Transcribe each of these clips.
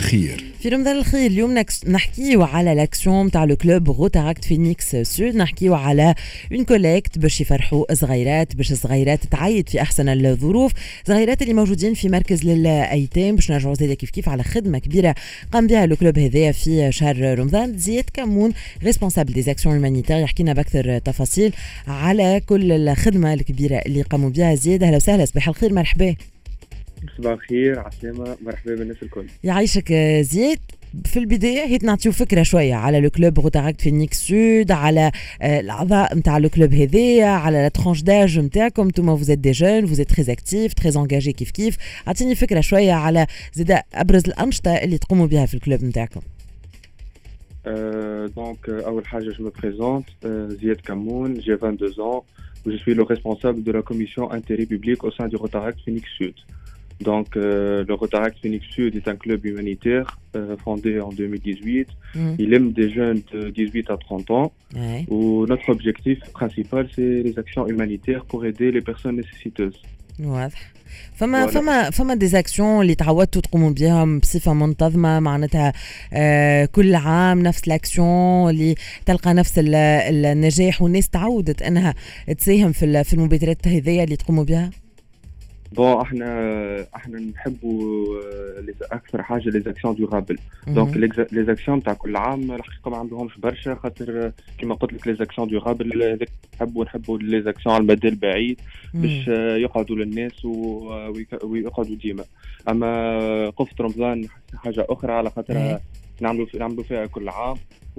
الخير. في رمضان الخير اليوم نحكيو على لاكسيون تاع لو كلوب روتاراكت فينيكس سود. نحكيو على اون كوليكت باش يفرحوا صغيرات، باش الصغيرات تعيد في احسن الظروف، صغيرات اللي موجودين في مركز للايتام، باش نرجعوا زيد كيف على خدمه كبيره قام بها لو كلوب هذايا في شهر رمضان. زياد كمون ريسبونسابل دي زاكسيون هومانيتير يحكينا باكثر تفاصيل على كل الخدمه الكبيره اللي قاموا بها. زياد اهلا وسهلا، صباح الخير، مرحبا. صباح الخير عسلامة، مرحبا بالناس الكل. يعيشك زياد. في البداية هيت نعطيو فكرة شوية على لو كلوب روتاراكت فينيكس سود، على الأعضاء نتاع لو كلوب هذايا، على لا ترانش داج نتاعكم. نتوما فوزيت دي جون، فوزيت تري اكتيف تري انجاجي كيف. عطيني فكرة شوية على زيد أبرز الأنشطة اللي تقوموا بها في الكلوب نتاعكم. Donc, أول حاجة je me présente, Ziad Kamoun, j'ai 22 ans, je suis le responsable de la commission intérêt public au sein du Rotaract Phoenix Sud. Donc, le Rotaract Phoenix Sud est un club humanitaire fondé en 2018. Il aime des jeunes de 18 à 30 ans. Où notre objectif principal, c'est les actions humanitaires pour aider les personnes nécessiteuses. واضح. فما دي زاكسيون اللي تعودتوا تقوموا بهم بصفه منتظمه، معناتها كل عام نفس لاكسيون اللي تلقى نفس النجاح والناس تعودت انها تساهم في المبادرات هذيا اللي تقوموا بها؟ بون احنا نحبوا اكثر حاجه لي زاكسيون دورابل. دونك لي زاكسيون تاع كل عام الحقيقه ما عندهمش برشا، خاطر كما قلت لك لي زاكسيون دورابل نحبوا لي زاكسيون على المدى البعيد باش يقعدوا للناس ويقعدوا ديما. اما قفة رمضان حاجه اخرى على خاطر نعملوا فيها كل عام،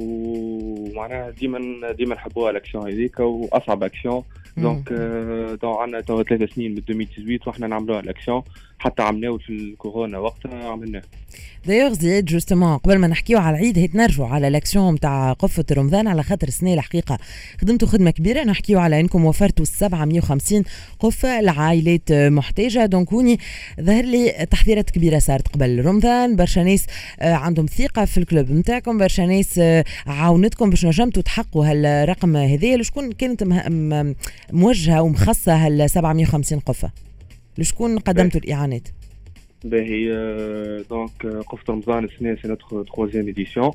ومعناها ديما نحبوها الاكسيون هذيك واصعب اكسيون. دونك عندنا توا 3 سنين من 2018 واحنا نعملوها الاكسيون، حتى عملناه في الكورونا وقتها عملناه. دايوغ زياد جوستومون قبل ما نحكيو على العيد هيت نرجعوا على لاكسيون نتاع قفة رمضان، على خاطر السنه الحقيقه خدمتوا خدمه كبيره. نحكيو على انكم وفرتوا 750 قفه لعائلات محتاجه. دونك هوني ظهر لي تحضيرات كبيره صارت قبل رمضان، برشا ناس عندهم ثقه في الكلوب نتاعكم، برشا ناس عاونتكم باش نجمتوا تحققوا هالرقم هذايا. لشكون كانت موجهه ومخصصه هال 750 قفه؟ لشكون قدمتوا الاعانات؟ باهي دونك قفة رمضان السنة سي نوتر 3e édition.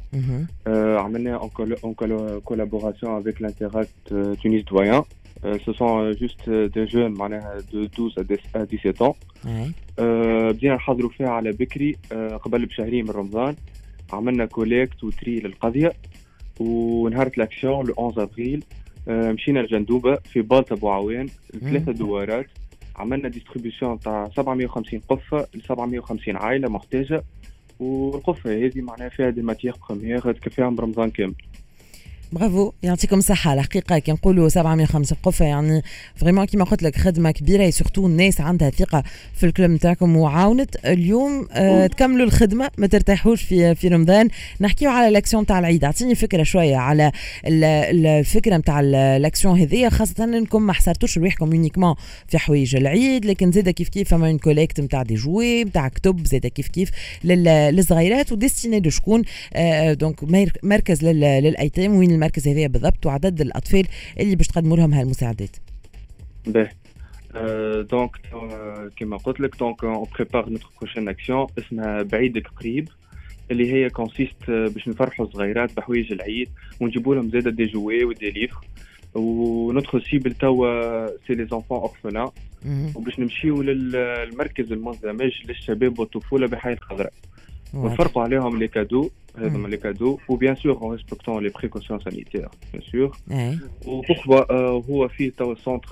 عملنا en collaboration avec l'Interact Tunis Doyen. Ce sont juste des jeunes معناها de 12 à 17 ans. بدينا نحضروا فيها على بكري قبل بشهرين من رمضان. عملنا كوليكت وتري للقضية، ونهار الاكسيون لو 11 ابريل مشينا لجندوبة في بالطا بوعوان 3 دوارات. عملنا ديستريبيوشن تاع 750 قفة ل 750 عائلة محتاجة، والقفة هذه معناها فيها دي ماتيير بروميير تكفيها برمضان كامل. برافو، يعطيكم الصحة. الحقيقة كي نقولوا 750 قفة يعني فريمون كيما قلت لك خدمة كبيرة، سورتو الناس عندها ثقة في الكلوب نتاعكم وعاونت. اليوم تكملوا الخدمة، ما ترتاحوش في رمضان. نحكيو على لاكسيون تاع العيد. اعطيني فكرة شوية على الفكرة نتاع لاكسيون هذيا، خاصة انكم ما حصرتوش رواحكم يونيكمون في حوايج العيد، لكن زاده كيف فما اون كوليكت نتاع دي جوي نتاع كتب زاده كيف للصغيرات وديستيني دو شكون. دونك مركز للايتام. وين المركز هذا بالضبط وعدد الأطفال اللي باش تقدموا لهم هالمساعدات؟ باهي دونك كما قلت لك دونك اون بريبار نوتر بروشين اكسيون اسمها بعيدك قريب، اللي هي كونسيست باش نفرحوا الصغيرات بحوايج العيد ونجيبوا لهم زاده دي جوي ودي ليفر. ونوتر سيبل توا سي لي زونفون اورفلان، وباش نمشيو للمركز المندمج للشباب والطفوله بحي الخضراء ونفرقوا عليهم لي كادو. هذوما لي كادو وبيان سور en respectant les précautions sanitaires bien sûr. وبوركوا هو فيه توا سونتر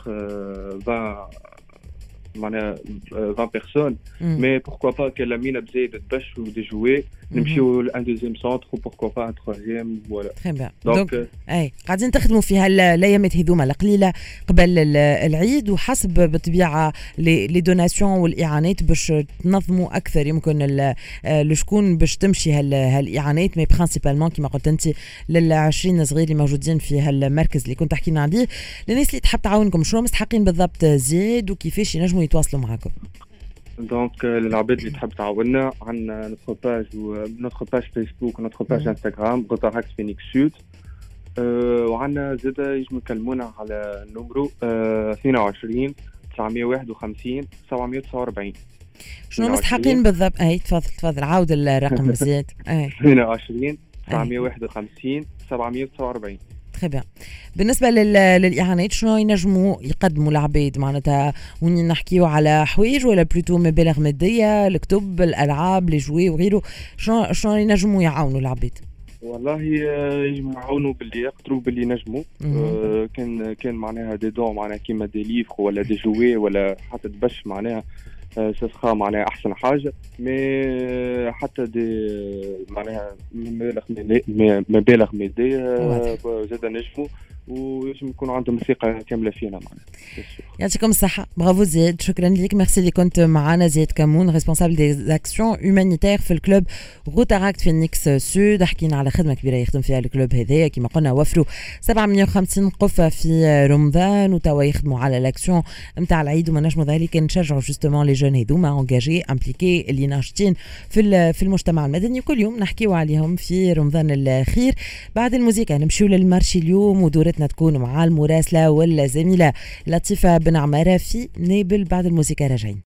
20 معناها 20 personnes, mais pourquoi pas que la mine بزايد تبش ودي جوي نمشيو لان دوزيام سونتر وبوركوا با ان تروازيام. فوالا تري بيان. دونك قاعدين تخدموا في هالايامات هذوما القليله قبل العيد، وحسب بالطبيعه لي دوناسيون والاعانات باش تنظموا اكثر يمكن لشكون باش تمشي هالاعانات. مي برينسيبالمون كما قلت انت لل20 صغير اللي موجودين في هالمركز اللي كنت تحكينا عليه. الناس اللي تحب تعاونكم شنو مستحقين بالضبط زيد، وكيفاش ينجموا يتواصلوا معكم؟ دونك للعباد اللي تحب تعاوننا عندنا نوتر باج فيسبوك ونوتر باج انستغرام روتاراكت فينيكس سود. وعندنا زاده يجموا يكلمونا على النمرو 22 951 749. شنو مستحقين بالضبط؟ اي تفضل عاود الرقم مزيان. 22 951 749. تري بيان. بالنسبه للاعانات شنو ينجموا يقدموا العباد معناتها وين نحكيو على حوايج ولا بلوتو مبالغ ماديه، الكتب، الالعاب، لي جوي وغيره؟ شنو ينجموا يعاونوا العباد؟ والله يجمعوا يعاونوا باللي يقدروا باللي نجموا. كان معناها دي دون معناها كيما دي ليفر ولا دي جوي ولا حتى تبش معناها سخا معناها احسن حاجه. مي حتى دي معناها مبالغ ماديه زاد نجموا ويجب يكون عندهم ثقه كامله فينا معناها. يعطيكم الصحه. برافو زياد، شكرا لك. ميرسي اللي كنت معنا. زياد كمون ريسبونسابل دي اكسيون هومانيتير في الكلوب روتاراكت فينيكس سود. حكينا على خدمه كبيره يخدم فيها الكلوب هذايا، كما قلنا وفروا 750 قفه في رمضان وتوا يخدموا على الاكسيون نتاع العيد. وما نجموا ذلك نشجعوا جوستومون لي جون هذوما انجاجي امبليكي اللي ناشطين في المجتمع المدني، وكل يوم نحكيوا عليهم في رمضان الخير. بعد الموسيقى نمشيو للمارشي اليوم ودورتنا تكون مع المراسله والزميله لطيفه بن عماره في نابل. بعد الموسيقى راجعين.